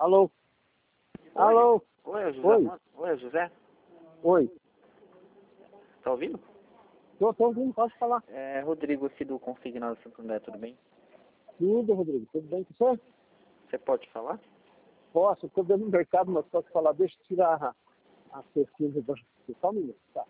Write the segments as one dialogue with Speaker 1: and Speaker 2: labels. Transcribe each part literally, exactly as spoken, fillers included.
Speaker 1: Alô? Alô?
Speaker 2: Oi, é o José?
Speaker 1: Oi.
Speaker 2: Oi, é o José?
Speaker 1: Oi.
Speaker 2: Tá ouvindo?
Speaker 1: Tô, tô ouvindo, pode falar.
Speaker 2: É Rodrigo aqui do Consignado Santo André, tudo bem?
Speaker 1: Tudo, Rodrigo. Tudo bem com você?
Speaker 2: Você pode falar?
Speaker 1: Posso, estou dentro do mercado, mas posso falar. Deixa eu tirar a, a pesquisa. Do... Só um minuto, tá?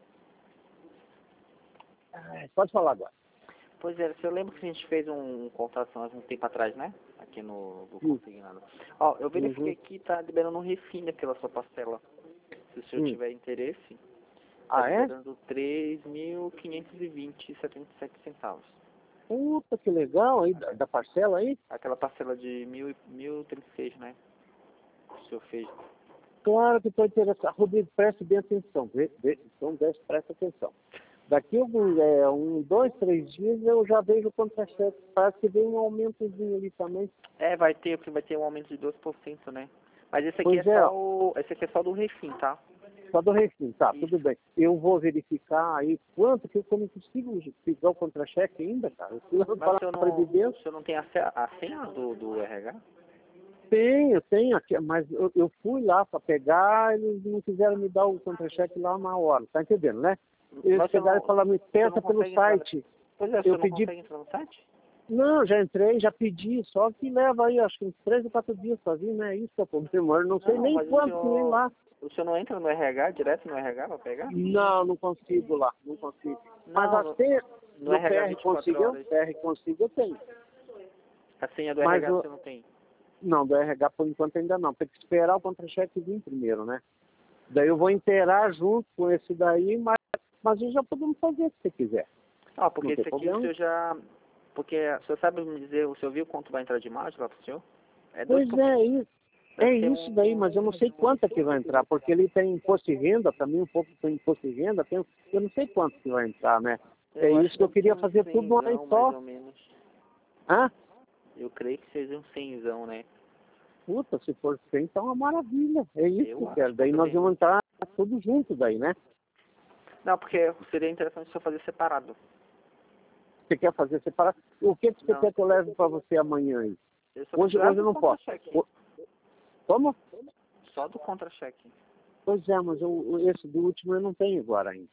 Speaker 1: Ah, pode falar agora.
Speaker 2: Pois é, você lembra que a gente fez um, um contrato há um tempo atrás, né? Aqui no do
Speaker 1: Hum.
Speaker 2: Consignado. Ó, eu verifiquei
Speaker 1: Uhum.
Speaker 2: aqui, tá liberando um refim pela sua parcela. Se o senhor
Speaker 1: Hum.
Speaker 2: tiver interesse, tá
Speaker 1: Ah, é?
Speaker 2: liberando três mil quinhentos e vinte e setenta e sete centavos.
Speaker 1: Puta, que legal aí, da, da parcela aí.
Speaker 2: Aquela parcela de mil, mil e trinta e seis, né? Que o senhor fez.
Speaker 1: Claro que estou interessado. Rodrigo, preste bem atenção. Vê, vê, então, preste, preste atenção. Daqui a algum, é, um, dois, três dias eu já vejo o contra-cheque. Parece que vem um aumentozinho ali também.
Speaker 2: É, vai ter, porque vai ter um aumento de dois por cento, né? Mas esse aqui é
Speaker 1: Pois é,
Speaker 2: só o. Esse aqui é só do refim, tá?
Speaker 1: só do refim, tá,
Speaker 2: Isso.
Speaker 1: tudo bem. Eu vou verificar aí quanto que eu não consigo pegar o contra-cheque ainda, cara. Eu fui lá
Speaker 2: Mas o
Speaker 1: para
Speaker 2: senhor
Speaker 1: a
Speaker 2: não, o
Speaker 1: Previdência.
Speaker 2: senhor não tem a, ce- a senha do, do R H?
Speaker 1: Tenho, tenho aqui, mas eu, eu fui lá para pegar, eles não quiseram me dar o contra-cheque lá na hora, tá entendendo, né? Eles
Speaker 2: Mas você
Speaker 1: pegaram
Speaker 2: não,
Speaker 1: e falaram, me
Speaker 2: você
Speaker 1: peça
Speaker 2: não
Speaker 1: pelo
Speaker 2: consegue entrar.
Speaker 1: site.
Speaker 2: Pois é, o
Speaker 1: Eu
Speaker 2: senhor não
Speaker 1: pedi,
Speaker 2: consegue entrar no site?
Speaker 1: não, já entrei, já pedi, só que leva aí, acho que uns três ou quatro dias para vir, né? Isso que é o problema. Eu não sei
Speaker 2: Não,
Speaker 1: nem
Speaker 2: mas o
Speaker 1: quanto que vem
Speaker 2: senhor.
Speaker 1: lá.
Speaker 2: O senhor não entra no R H, direto no R H pra pegar?
Speaker 1: Não, não consigo lá, não consigo. Mas
Speaker 2: Não,
Speaker 1: a
Speaker 2: no,
Speaker 1: senha
Speaker 2: no
Speaker 1: do
Speaker 2: R H
Speaker 1: P R
Speaker 2: vinte e quatro
Speaker 1: consigo,
Speaker 2: horas.
Speaker 1: P R consigo eu tenho.
Speaker 2: A senha do
Speaker 1: Mas
Speaker 2: R H
Speaker 1: o,
Speaker 2: você não tem.
Speaker 1: não, do R H por enquanto ainda não. Tem que esperar o contra-cheque vir primeiro, né? Daí eu vou inteirar junto com esse daí, mas, mas nós já podemos fazer se você quiser.
Speaker 2: Ah, porque
Speaker 1: Não tem
Speaker 2: esse aqui o
Speaker 1: problema.
Speaker 2: senhor já. Porque o senhor sabe me dizer, o senhor viu quanto vai entrar de margem lá pro senhor? É dois
Speaker 1: Pois
Speaker 2: por
Speaker 1: é,
Speaker 2: cento.
Speaker 1: isso.
Speaker 2: Deve
Speaker 1: É
Speaker 2: ser
Speaker 1: isso daí, mas eu não sei
Speaker 2: um.
Speaker 1: quanto é que vai entrar, porque ele tem imposto de renda, também um pouco tem imposto de renda, tem, eu não sei quanto que vai entrar, né? É
Speaker 2: Eu acho
Speaker 1: isso
Speaker 2: que
Speaker 1: que eu
Speaker 2: deve ser
Speaker 1: queria
Speaker 2: um
Speaker 1: fazer tudo uma vez
Speaker 2: cenzão, mais
Speaker 1: só.
Speaker 2: ou menos.
Speaker 1: Hã?
Speaker 2: Eu creio que seja um cenzão, né?
Speaker 1: Puta, se for cem, então é uma maravilha. É isso que
Speaker 2: Eu
Speaker 1: eu quero.
Speaker 2: acho que
Speaker 1: Daí nós
Speaker 2: também.
Speaker 1: vamos entrar tudo junto daí, né?
Speaker 2: Não, porque seria interessante só fazer separado.
Speaker 1: Você quer fazer separado? O que, que você
Speaker 2: Não,
Speaker 1: quer que eu leve para você amanhã aí?
Speaker 2: eu só
Speaker 1: Hoje,
Speaker 2: precisava
Speaker 1: hoje eu
Speaker 2: do
Speaker 1: não posso.
Speaker 2: contra-cheque.
Speaker 1: O- Como?
Speaker 2: Só do contra-cheque.
Speaker 1: Pois é, mas eu, esse do último eu não tenho agora ainda.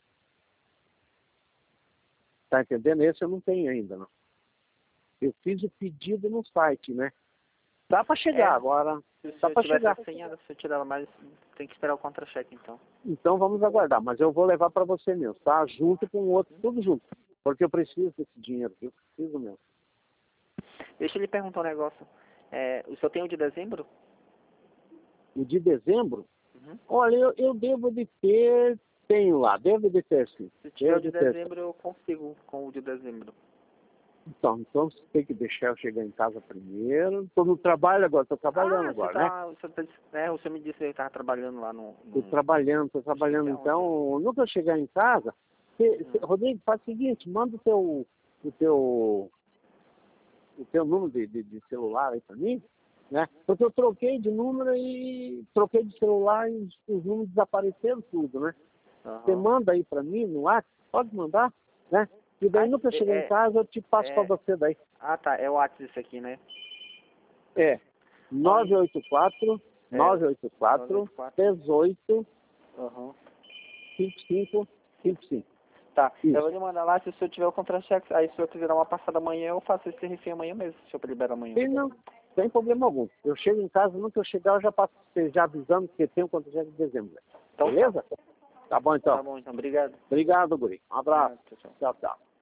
Speaker 1: Tá entendendo? Esse eu não tenho ainda, não. Eu fiz o pedido no site, né? Dá para chegar
Speaker 2: É,
Speaker 1: agora.
Speaker 2: se o
Speaker 1: Dá
Speaker 2: senhor
Speaker 1: para
Speaker 2: tivesse
Speaker 1: chegar.
Speaker 2: a senha, se eu tirar ela mais, tem que esperar o contra-cheque, então.
Speaker 1: Então vamos aguardar. Mas eu vou levar para você mesmo, tá? Junto com o outro, tudo junto. Porque eu preciso desse dinheiro, eu preciso mesmo.
Speaker 2: Deixa eu lhe perguntar um negócio. É, o senhor tem o de dezembro?
Speaker 1: O de dezembro,
Speaker 2: Uhum.
Speaker 1: olha, eu, eu devo de ter, tenho lá, devo de ter sim.
Speaker 2: Se tiver
Speaker 1: Devo
Speaker 2: o de
Speaker 1: de ter sim.
Speaker 2: dezembro, eu consigo com o de dezembro.
Speaker 1: Então, então você tem que deixar eu chegar em casa primeiro. Estou no trabalho agora, estou trabalhando
Speaker 2: Ah, você
Speaker 1: agora, né?
Speaker 2: tá. Você tá é, o senhor me disse que ele estava trabalhando lá no.
Speaker 1: Estou
Speaker 2: no
Speaker 1: trabalhando, estou trabalhando.
Speaker 2: aonde?
Speaker 1: Então, no que eu chegar em casa, você, você,
Speaker 2: Hum.
Speaker 1: Rodrigo, faz o seguinte, manda o teu, o teu, o teu número de, de, de celular aí para mim, né? Porque eu troquei de número e troquei de celular e os, os números desapareceram tudo, né? Você
Speaker 2: Aham.
Speaker 1: manda aí para mim no WhatsApp, pode mandar, né? E
Speaker 2: Ah,
Speaker 1: daí no que eu
Speaker 2: é,
Speaker 1: chegar em
Speaker 2: é,
Speaker 1: casa eu te passo para
Speaker 2: é-
Speaker 1: você daí.
Speaker 2: ah, tá. É o WhatsApp isso aqui, né?
Speaker 1: É nove oito quatro,
Speaker 2: É
Speaker 1: nove oito quatro, dezoito,
Speaker 2: Aham.
Speaker 1: cinco cinco, cinco cinco.
Speaker 2: Tá. Eu vou
Speaker 1: Isso.
Speaker 2: lhe mandar lá, se o senhor tiver o contra-cheque, aí se o senhor quiser dar uma passada amanhã, eu faço esse refém amanhã mesmo, se o senhor liberar amanhã.
Speaker 1: E não tem problema algum. Eu chego em casa, no que eu chegar, eu já passo você já avisando que tem um contra-cheque de dezembro.
Speaker 2: Então
Speaker 1: Beleza? Tá bom
Speaker 2: tá.
Speaker 1: então.
Speaker 2: Tá bom, então. Obrigado.
Speaker 1: Obrigado, Guri. Um abraço.
Speaker 2: Ah, tchau, tchau.
Speaker 1: Tchau, tchau.